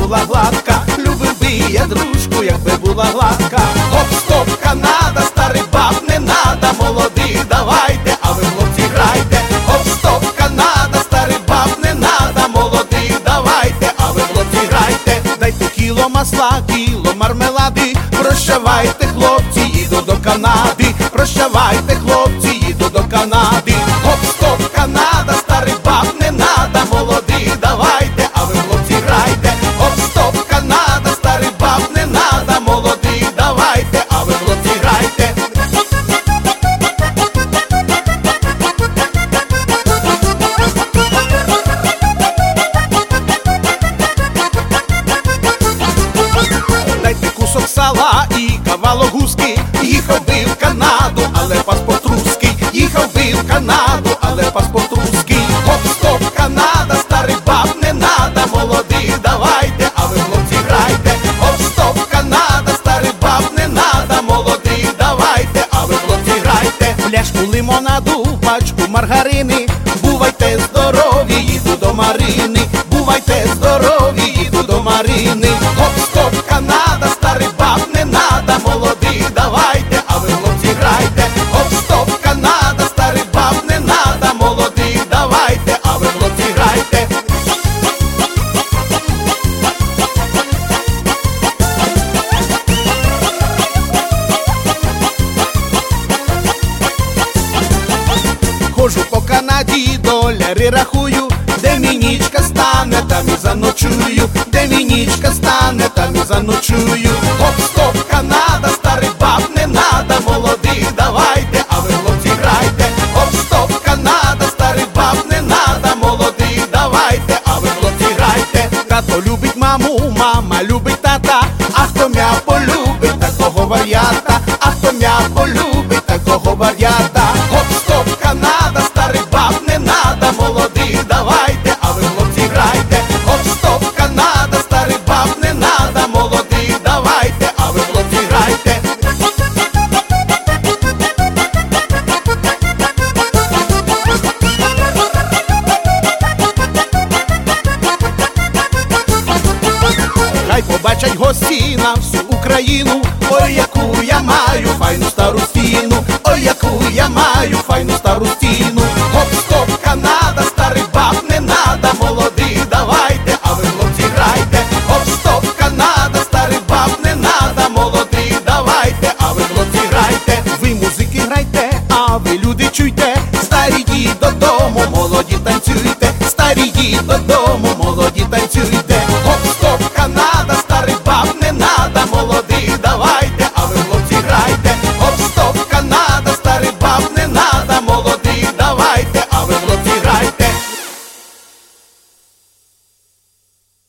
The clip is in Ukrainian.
була гладка, любив би я дружку, якби була гладка. Гоп-стоп, Канада, старий баб не надо, молодий давайте, а ви, хлопці, грайте. Гоп-стоп, Канада, старий баб не надо, молодий давайте, а ви, хлопці, грайте. Дайте кіло масла, кіло мармелади, прощавайте, хлопці, їду до Канади. Прощавайте, хлопці, їду до Канади. Гоп-стоп, Канада, старий баб не надо, молодий давайте, а ви, хлопці, грайте. Гоп-стоп, Канада, старий баб не надо, молодий давайте, а ви, хлопці, грайте. Дайте кусок сала і кавалок гуски, їхав би в Канаду, але паспорт русський. Їхав би в Канаду, але паспорт русський. Гоп-стоп, Канада, старий баб не надо, молодий давайте, а ви, хлопці, грайте. Гоп-стоп, Канада, старий баб не надо, молодий давайте, а ви, хлопці, грайте. Пляшку лимонаду, пачку маргарини, бувайте здорові, їду до Марини. Бувайте здорові, їду до Марини. Гоп-стоп, Канада, старий баб не надо, молодий давайте, а ви, хлопці, грайте. Гоп-стоп, Канада, старий баб не надо, молодий давайте, а ви, хлопці, грайте. Хожу по Канаді, доляри рахую, де мій нічка стане, там і заночую. Де мій нічка стане, там і заночую. Гоп-стоп, Канада, старий баб не надо, молодий давайте, а ви, хлопці, грайте. Гоп-стоп, Канада, старий баб не надо, молодий давайте, а ви, хлопці, грайте. Тато любить маму, мама любить тата, а хто м'я полюбить такого вар'ята, а хто м'я полюбить такого вар'ята. Гоп-стоп, Канада, старий баб не надо, молодий давайте, а ви, хлопці, грайте. Гоп-стоп, Канада, старий баб не надо, молодий давайте, а ви, хлопці, грайте. Хай побачать гості на всю Україну, ой, яку я маю файну стару стіну, ой, яку я маю файну стару стіну. Гоп-стоп,